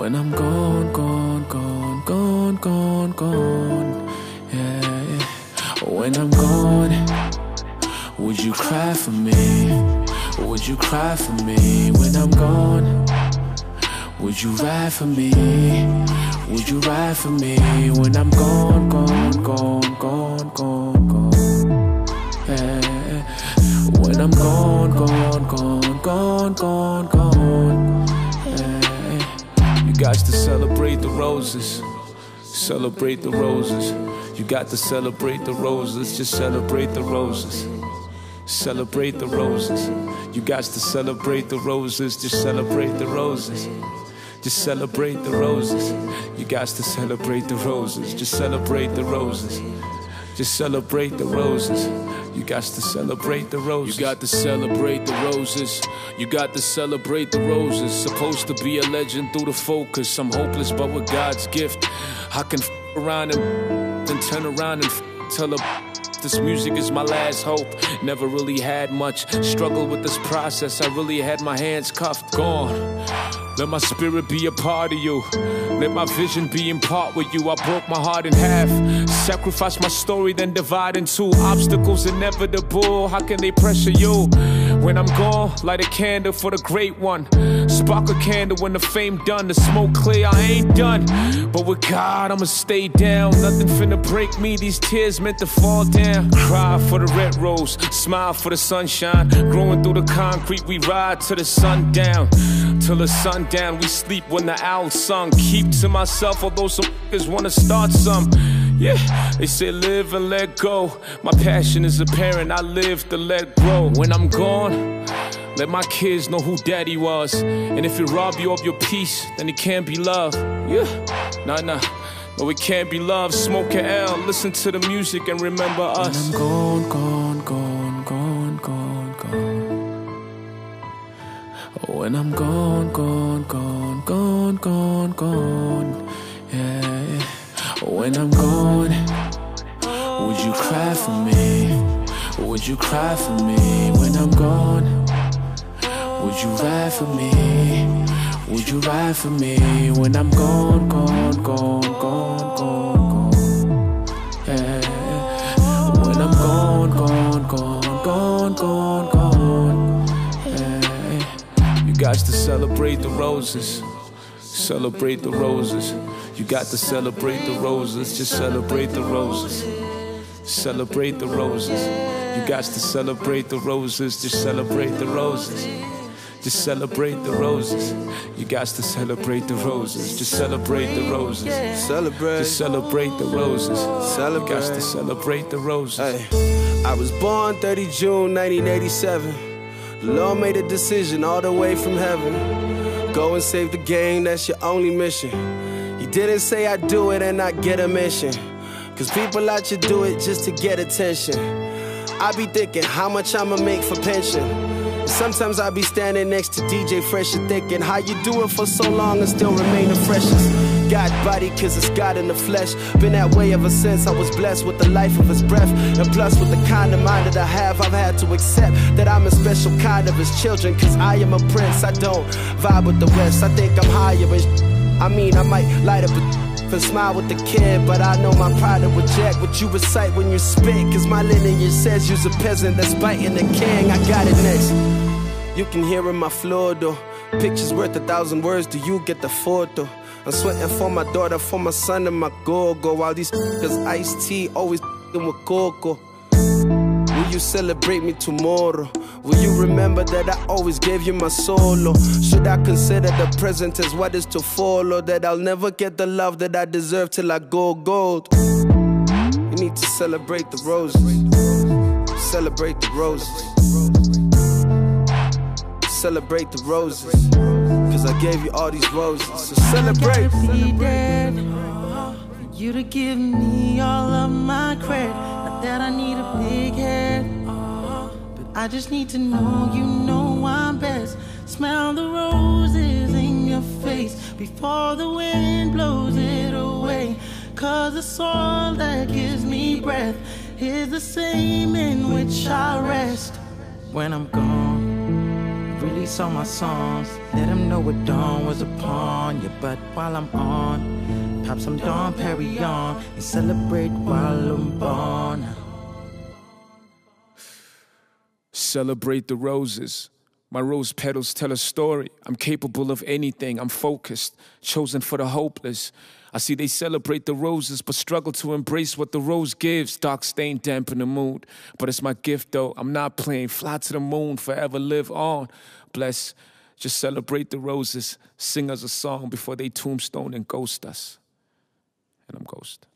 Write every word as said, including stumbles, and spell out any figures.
When I'm gone, gone, gone, gone, gone, gone, yeah, yeah. When I'm gone, would you cry for me? Would you cry for me when I'm gone? Would you ride for me? Would you ride for me when I'm gone, gone, gone, gone, gone, gone, yeah. When I'm gone, gone, gone, gone, gone, gone, yeah. You got to celebrate the roses, celebrate the roses. You got to celebrate the roses, just celebrate the roses. Celebrate the roses. You got to celebrate the roses, just celebrate the roses. Just celebrate the roses. You got to celebrate the roses, just celebrate the roses. Just celebrate the roses. You got to celebrate the roses. You got to celebrate the roses. You got to celebrate the roses. Supposed to be a legend through the focus. I'm hopeless, but with God's gift, I can f around and then turn around and f tell her this music is my last hope. Never really had much struggle with this process. I really had my hands cuffed. Gone. Let my spirit be a part of you. Let my vision be in part with you. I broke my heart in half. Sacrifice my story, then divide in two. Obstacles inevitable. How can they pressure you? When I'm gone, light a candle for the great one. Spark a candle when the fame done. The smoke clear, I ain't done. But with God, I'ma stay down. Nothing finna break me. These tears meant to fall down. Cry for the red rose. Smile for the sunshine. Growing through the concrete, we ride to the sundown. Till the sundown, we sleep when the owl sung. Keep to myself, although some niggas wanna start some. Yeah, they say live and let go. My passion is apparent, I live to let grow. When I'm gone, let my kids know who daddy was. And if it rob you of your peace, then it can't be love. Yeah, nah, nah, no, it can't be love. Smoke an L, listen to the music and remember us. When I'm gone, gone, gone, gone, gone, gone. When I'm gone, gone, gone, gone, gone, gone, yeah. When I'm gone, would you cry for me? Would you cry for me when I'm gone? Would you ride for me? Would you ride for me when I'm gone, gone, gone, gone, gone, gone, yeah. When I'm gone, gone, gone, gone, gone, gone, yeah. You got to celebrate the roses, celebrate the roses. You got to celebrate the roses, just celebrate the roses. Celebrate the roses. You got to celebrate the roses, just celebrate the roses. Just celebrate the roses. You got to celebrate the roses, just celebrate the roses. Celebrate. Just celebrate the roses. Celebrate. You got to celebrate the roses. Hey. I was born thirtieth of June nineteen eighty-seven. The Lord made a decision all the way from heaven. Go and save the game, that's your only mission. He didn't say I'd do it and not get a mission. Cause people out here do it just to get attention. I be thinking how much I'ma make for pension. And sometimes I be standing next to D J Fresh and thinking how you do it for so long and still remain the freshest. God body cause it's God in the flesh. Been that way ever since I was blessed with the life of his breath. And plus with the kind of mind that I have, I've had to accept that I'm a special kind of his children. Cause I am a prince, I don't vibe with the rest. I think I'm higher and I mean, I might light up a and smile with the kid, but I know my pride will reject what you recite when you spit. Cause my lineage says you's a peasant that's biting the king. I got it next. You can hear in my floor though. Pictures worth a thousand words, do you get the photo? I'm sweating for my daughter, for my son and my go-go. While these cause iced tea always with cocoa. Will you celebrate me tomorrow? Will you remember that I always gave you my solo? Should I consider the present as what is to follow? That I'll never get the love that I deserve till I go gold. You need to celebrate the roses. Celebrate the roses. Celebrate the roses. Cause I gave you all these roses. So celebrate. You to give me all of my credit. Not that I need a big head, but I just need to know you know I'm best. Smell the roses in your face before the wind blows it away. Cause the soul that gives me breath is the same in which I rest. When I'm gone, really release all my songs. Let them know what dawn was upon you. But while I'm on, pop some Dom Perignon and celebrate while I'm born. Celebrate the roses. My rose petals tell a story. I'm capable of anything. I'm focused, chosen for the hopeless. I see they celebrate the roses, but struggle to embrace what the rose gives. Dark stain dampen the mood, but it's my gift though. I'm not playing. Fly to the moon, forever live on. Bless, just celebrate the roses. Sing us a song before they tombstone and ghost us. And I'm ghost.